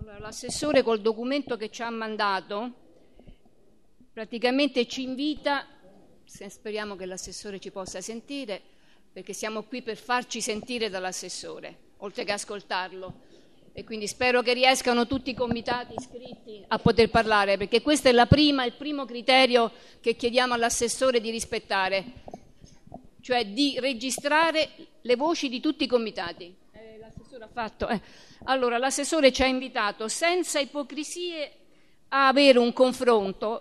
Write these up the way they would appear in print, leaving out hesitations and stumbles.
Allora, l'assessore col documento che ci ha mandato praticamente ci invita, speriamo che l'assessore ci possa sentire, perché siamo qui per farci sentire dall'assessore, oltre che ascoltarlo, e quindi spero che riescano tutti i comitati iscritti a poter parlare, perché questo è il primo criterio che chiediamo all'assessore di rispettare, cioè di registrare le voci di tutti i comitati. L'assessore ha fatto. Allora, l'assessore ci ha invitato senza ipocrisie a avere un confronto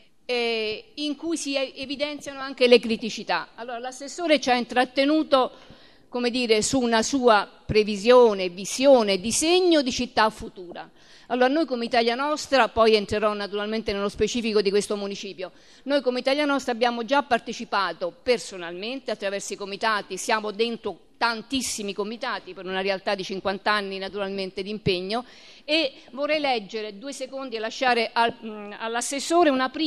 in cui si evidenziano anche le criticità. Allora, l'assessore ci ha intrattenuto, come dire, su una sua previsione, visione, disegno di città futura. Allora, noi come Italia Nostra, poi entrerò naturalmente nello specifico di questo municipio, noi come Italia Nostra abbiamo già partecipato personalmente attraverso i comitati, siamo dentro tantissimi comitati per una realtà di 50 anni naturalmente di impegno, e vorrei leggere 2 secondi e lasciare all'assessore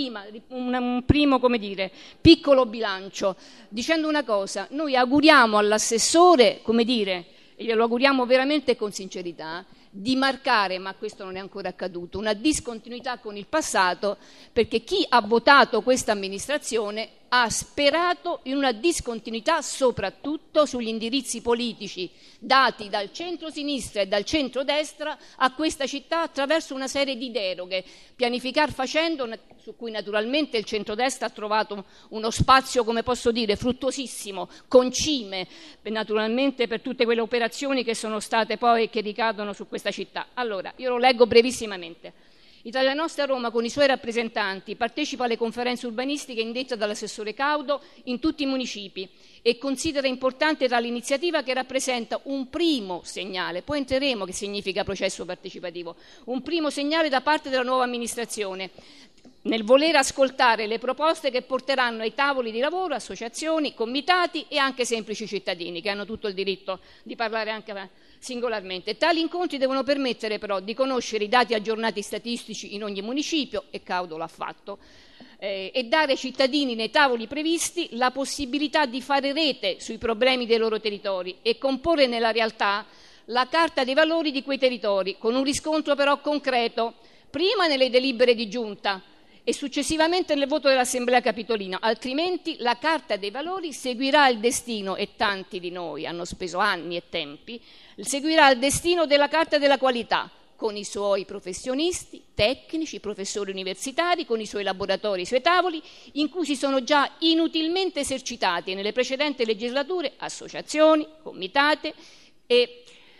un primo, come dire, piccolo bilancio, dicendo una cosa: noi auguriamo all'assessore, come dire, e glielo auguriamo veramente con sincerità, di marcare, ma questo non è ancora accaduto, una discontinuità con il passato, perché chi ha votato questa amministrazione ha sperato in una discontinuità soprattutto sugli indirizzi politici dati dal centro-sinistra e dal centro-destra a questa città attraverso una serie di deroghe, pianificar facendo, su cui naturalmente il centrodestra ha trovato uno spazio, come posso dire, fruttuosissimo, concime, naturalmente per tutte quelle operazioni che sono state poi che ricadono su questa città. Allora, io lo leggo brevissimamente. Italia Nostra Roma con i suoi rappresentanti partecipa alle conferenze urbanistiche indette dall'assessore Caudo in tutti i municipi e considera importante tale iniziativa che rappresenta un primo segnale, poi entreremo che significa processo partecipativo, un primo segnale da parte della nuova amministrazione nel voler ascoltare le proposte che porteranno ai tavoli di lavoro associazioni, comitati e anche semplici cittadini che hanno tutto il diritto di parlare anche singolarmente. Tali incontri devono permettere però di conoscere i dati aggiornati statistici in ogni municipio, e Caudo l'ha fatto, e dare ai cittadini nei tavoli previsti la possibilità di fare rete sui problemi dei loro territori e comporre nella realtà la carta dei valori di quei territori, con un riscontro però concreto, prima nelle delibere di giunta e successivamente nel voto dell'Assemblea Capitolina, altrimenti la Carta dei Valori seguirà il destino, e tanti di noi hanno speso anni e tempi, seguirà il destino della Carta della Qualità, con i suoi professionisti, tecnici, professori universitari, con i suoi laboratori, i suoi tavoli, in cui si sono già inutilmente esercitati nelle precedenti legislature associazioni, comitati e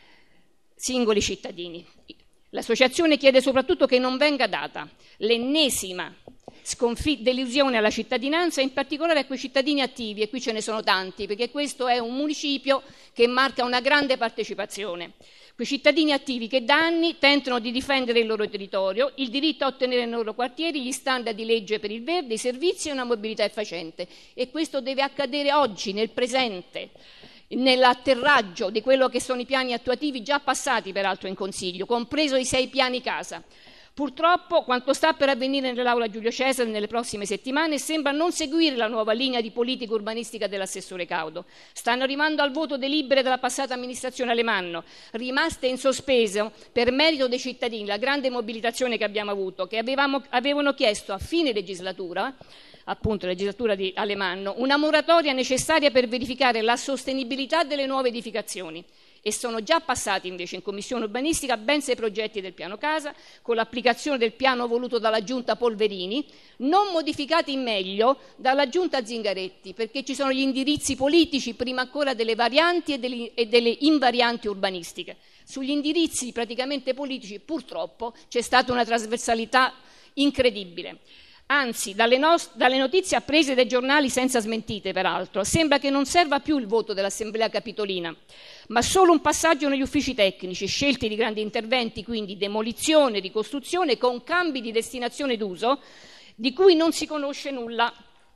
singoli cittadini. L'associazione chiede soprattutto che non venga data l'ennesima delusione alla cittadinanza, in particolare a quei cittadini attivi, e qui ce ne sono tanti, perché questo è un municipio che marca una grande partecipazione. Quei cittadini attivi che da anni tentano di difendere il loro territorio, il diritto a ottenere nei loro quartieri gli standard di legge per il verde, i servizi e una mobilità efficiente. E questo deve accadere oggi, nel presente, nell'atterraggio di quello che sono i piani attuativi già passati peraltro in Consiglio, compreso i 6 piani casa. Purtroppo quanto sta per avvenire nell'Aula Giulio Cesare nelle prossime settimane sembra non seguire la nuova linea di politica urbanistica dell'assessore Caudo. Stanno arrivando al voto delibere della passata amministrazione Alemanno, rimaste in sospeso per merito dei cittadini, la grande mobilitazione che abbiamo avuto, che avevano chiesto a fine legislatura, appunto legislatura di Alemanno, una moratoria necessaria per verificare la sostenibilità delle nuove edificazioni. E sono già passati invece in commissione urbanistica ben 6 progetti del piano casa, con l'applicazione del piano voluto dalla giunta Polverini, non modificati in meglio dalla giunta Zingaretti, perché ci sono gli indirizzi politici prima ancora delle varianti e delle invarianti urbanistiche. Sugli indirizzi praticamente politici purtroppo c'è stata una trasversalità incredibile. Anzi, dalle notizie apprese dai giornali senza smentite, peraltro, sembra che non serva più il voto dell'Assemblea Capitolina, ma solo un passaggio negli uffici tecnici, scelti di grandi interventi, quindi demolizione, ricostruzione, con cambi di destinazione d'uso, di cui non si conosce nulla.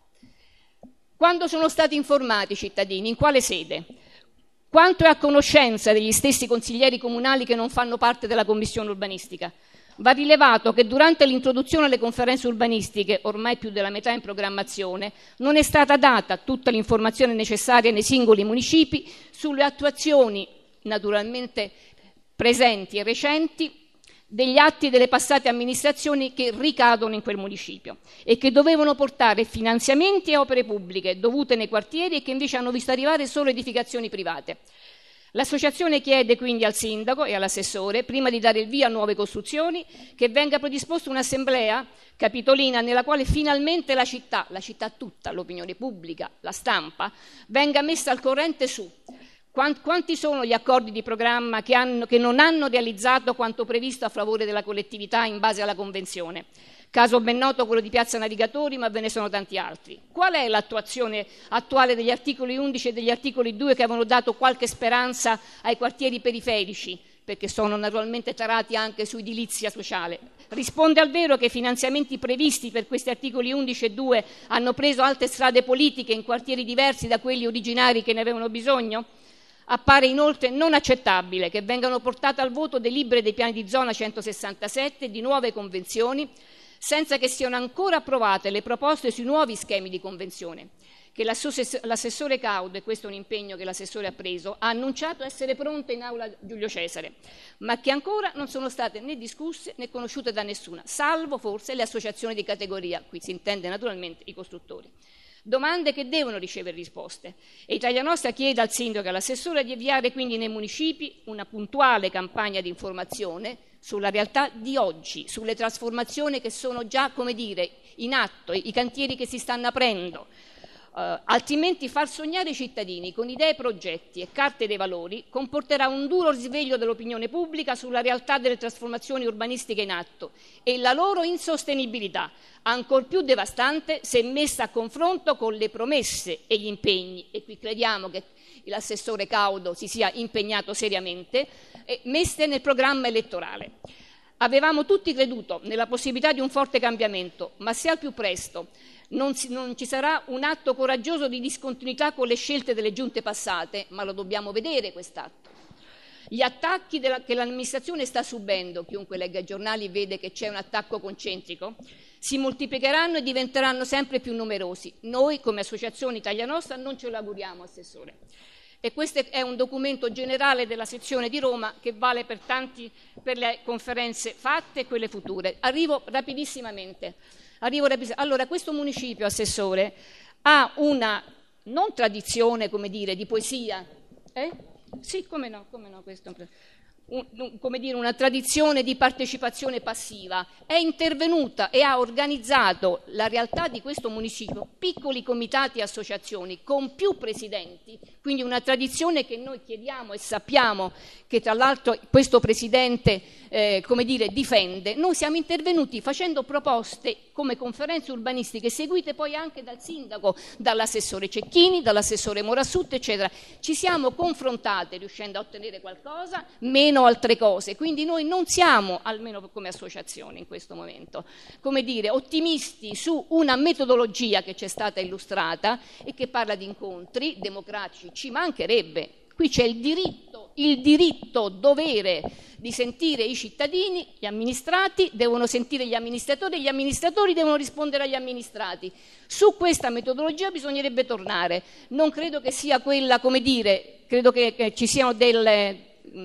Quando sono stati informati i cittadini? In quale sede? Quanto è a conoscenza degli stessi consiglieri comunali che non fanno parte della commissione urbanistica? Va rilevato che durante l'introduzione alle conferenze urbanistiche, ormai più della metà in programmazione, non è stata data tutta l'informazione necessaria nei singoli municipi sulle attuazioni naturalmente presenti e recenti degli atti delle passate amministrazioni che ricadono in quel municipio e che dovevano portare finanziamenti e opere pubbliche dovute nei quartieri e che invece hanno visto arrivare solo edificazioni private. L'associazione chiede quindi al sindaco e all'assessore, prima di dare il via a nuove costruzioni, che venga predisposta un'assemblea capitolina nella quale finalmente la città tutta, l'opinione pubblica, la stampa, venga messa al corrente su quanti sono gli accordi di programma che non hanno realizzato quanto previsto a favore della collettività in base alla Convenzione. Caso ben noto quello di Piazza Navigatori, ma ve ne sono tanti altri. Qual è l'attuazione attuale degli articoli 11 e degli articoli 2 che avevano dato qualche speranza ai quartieri periferici, perché sono naturalmente tarati anche su edilizia sociale? Risponde al vero che i finanziamenti previsti per questi articoli 11 e 2 hanno preso altre strade politiche in quartieri diversi da quelli originari che ne avevano bisogno? Appare inoltre non accettabile che vengano portate al voto delibere dei piani di zona 167 e di nuove convenzioni senza che siano ancora approvate le proposte sui nuovi schemi di convenzione, che l'assessore Caudo, e questo è un impegno che l'assessore ha preso, ha annunciato essere pronte in aula Giulio Cesare, ma che ancora non sono state né discusse né conosciute da nessuna, salvo forse le associazioni di categoria, qui si intende naturalmente i costruttori. Domande che devono ricevere risposte. E Italia Nostra chiede al sindaco e all'assessore di avviare quindi nei municipi una puntuale campagna di informazione sulla realtà di oggi, sulle trasformazioni che sono già, come dire, in atto, i cantieri che si stanno aprendo. Altrimenti far sognare i cittadini con idee, progetti e carte dei valori comporterà un duro risveglio dell'opinione pubblica sulla realtà delle trasformazioni urbanistiche in atto e la loro insostenibilità, ancor più devastante se messa a confronto con le promesse e gli impegni, e qui crediamo che l'assessore Caudo si sia impegnato seriamente, messe nel programma elettorale. Avevamo tutti creduto nella possibilità di un forte cambiamento, ma se al più presto non ci sarà un atto coraggioso di discontinuità con le scelte delle giunte passate, ma lo dobbiamo vedere quest'atto. Gli attacchi che l'amministrazione sta subendo, chiunque legga i giornali vede che c'è un attacco concentrico, si moltiplicheranno e diventeranno sempre più numerosi. Noi come Associazione Italia Nostra non ce lo auguriamo, Assessore. E questo è un documento generale della sezione di Roma che vale per le conferenze fatte e quelle future. Arrivo rapidissimamente. Allora, questo municipio, Assessore, ha una non tradizione, come dire, di poesia. Sì, come no, questo come dire, una tradizione di partecipazione passiva. È intervenuta e ha organizzato la realtà di questo municipio, piccoli comitati e associazioni con più presidenti, quindi una tradizione che noi chiediamo e sappiamo che tra l'altro questo presidente come dire, difende. Noi siamo intervenuti facendo proposte come conferenze urbanistiche seguite poi anche dal sindaco, dall'assessore Cecchini, dall'assessore Morassut, eccetera. Ci siamo confrontate riuscendo a ottenere qualcosa, meno altre cose, quindi noi non siamo, almeno come associazione in questo momento, come dire, ottimisti su una metodologia che ci è stata illustrata e che parla di incontri democratici, ci mancherebbe. Qui c'è il diritto, dovere di sentire i cittadini, gli amministrati devono sentire gli amministratori devono rispondere agli amministrati. Su questa metodologia bisognerebbe tornare. Non credo che sia quella, come dire, credo che ci siano delle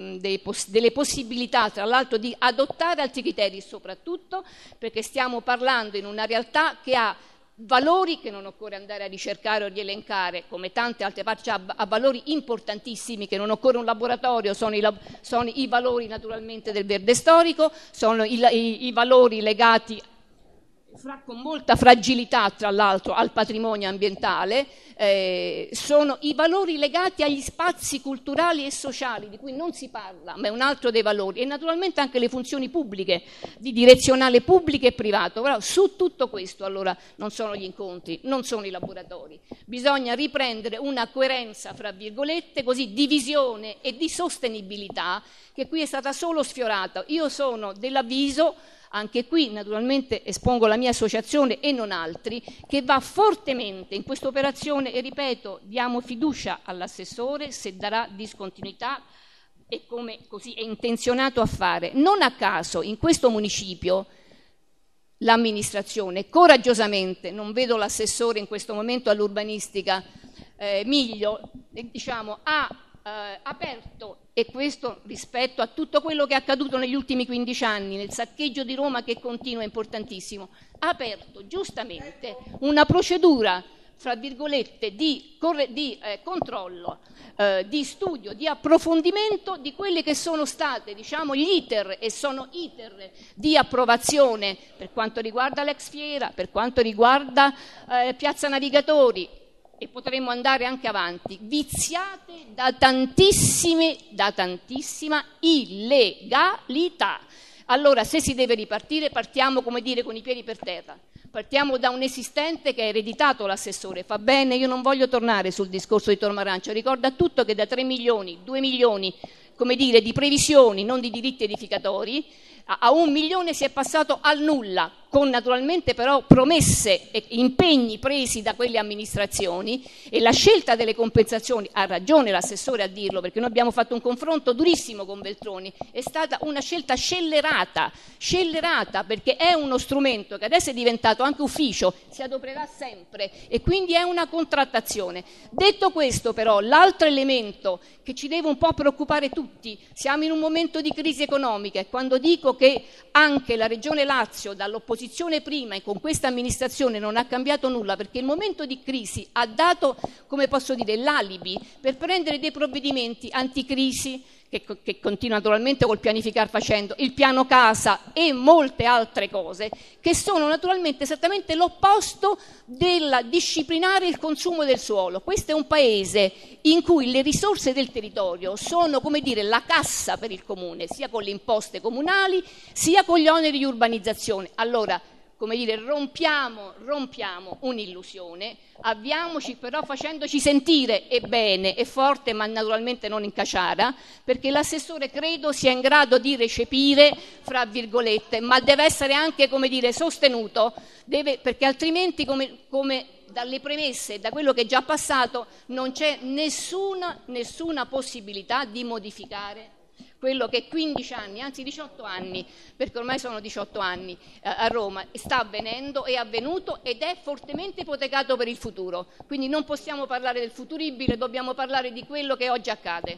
possibilità, tra l'altro, di adottare altri criteri, soprattutto perché stiamo parlando in una realtà che ha valori che non occorre andare a ricercare o rielencare come tante altre parti, ha valori importantissimi che non occorre un laboratorio, sono i valori naturalmente del verde storico, sono i valori legati con molta fragilità tra l'altro al patrimonio ambientale, sono i valori legati agli spazi culturali e sociali di cui non si parla, ma è un altro dei valori, e naturalmente anche le funzioni pubbliche, di direzionale pubblico e privato. Però su tutto questo allora non sono gli incontri, non sono i laboratori, bisogna riprendere una coerenza fra virgolette, così, di visione e di sostenibilità che qui è stata solo sfiorata. Io sono dell'avviso, anche qui naturalmente espongo la mia associazione e non altri, che va fortemente in questa operazione e ripeto, diamo fiducia all'assessore se darà discontinuità e come così è intenzionato a fare. Non a caso in questo municipio l'amministrazione coraggiosamente, non vedo l'assessore in questo momento all'urbanistica Miglio, diciamo, ha aperto, e questo rispetto a tutto quello che è accaduto negli ultimi 15 anni, nel saccheggio di Roma che continua, importantissimo, ha aperto giustamente una procedura, fra virgolette, di controllo, di studio, di approfondimento di quelli che sono state, diciamo, gli iter, e sono iter di approvazione per quanto riguarda l'ex Fiera, per quanto riguarda Piazza Navigatori, e potremmo andare anche avanti, viziate da tantissima illegalità. Allora, se si deve ripartire, partiamo, come dire, con i piedi per terra. Partiamo da un esistente che ha ereditato l'assessore. Fa bene, io non voglio tornare sul discorso di Tormarancio, ricorda tutto che da 3 milioni, 2 milioni, come dire, di previsioni, non di diritti edificatori, a 1 milione si è passato al nulla, con naturalmente però promesse e impegni presi da quelle amministrazioni, e la scelta delle compensazioni, ha ragione l'assessore a dirlo, perché noi abbiamo fatto un confronto durissimo con Veltroni, è stata una scelta scellerata perché è uno strumento che adesso è diventato anche ufficio, si adopererà sempre, e quindi è una contrattazione. Detto questo però, l'altro elemento che ci deve un po' preoccupare tutti, siamo in un momento di crisi economica, e quando dico che anche la Regione Lazio dall'opposizione prima e con questa amministrazione non ha cambiato nulla, perché il momento di crisi ha dato, come posso dire, l'alibi per prendere dei provvedimenti anticrisi che continua naturalmente col pianificare facendo il piano casa e molte altre cose che sono naturalmente esattamente l'opposto del disciplinare il consumo del suolo. Questo è un paese in cui le risorse del territorio sono, come dire, la cassa per il comune, sia con le imposte comunali sia con gli oneri di urbanizzazione. Allora, come dire, rompiamo un'illusione, avviamoci però facendoci sentire, e bene, e forte, ma naturalmente non in caciara, perché l'assessore credo sia in grado di recepire, fra virgolette, ma deve essere anche, come dire, sostenuto, perché altrimenti, come dalle premesse e da quello che è già passato, non c'è nessuna possibilità di modificare quello che 15 anni, anzi 18 anni, perché ormai sono 18 anni a Roma, sta avvenendo, è avvenuto ed è fortemente ipotecato per il futuro. Quindi non possiamo parlare del futuribile, dobbiamo parlare di quello che oggi accade.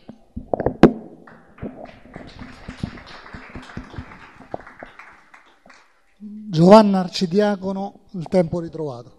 Giovanna Arcidiacono, il tempo ritrovato.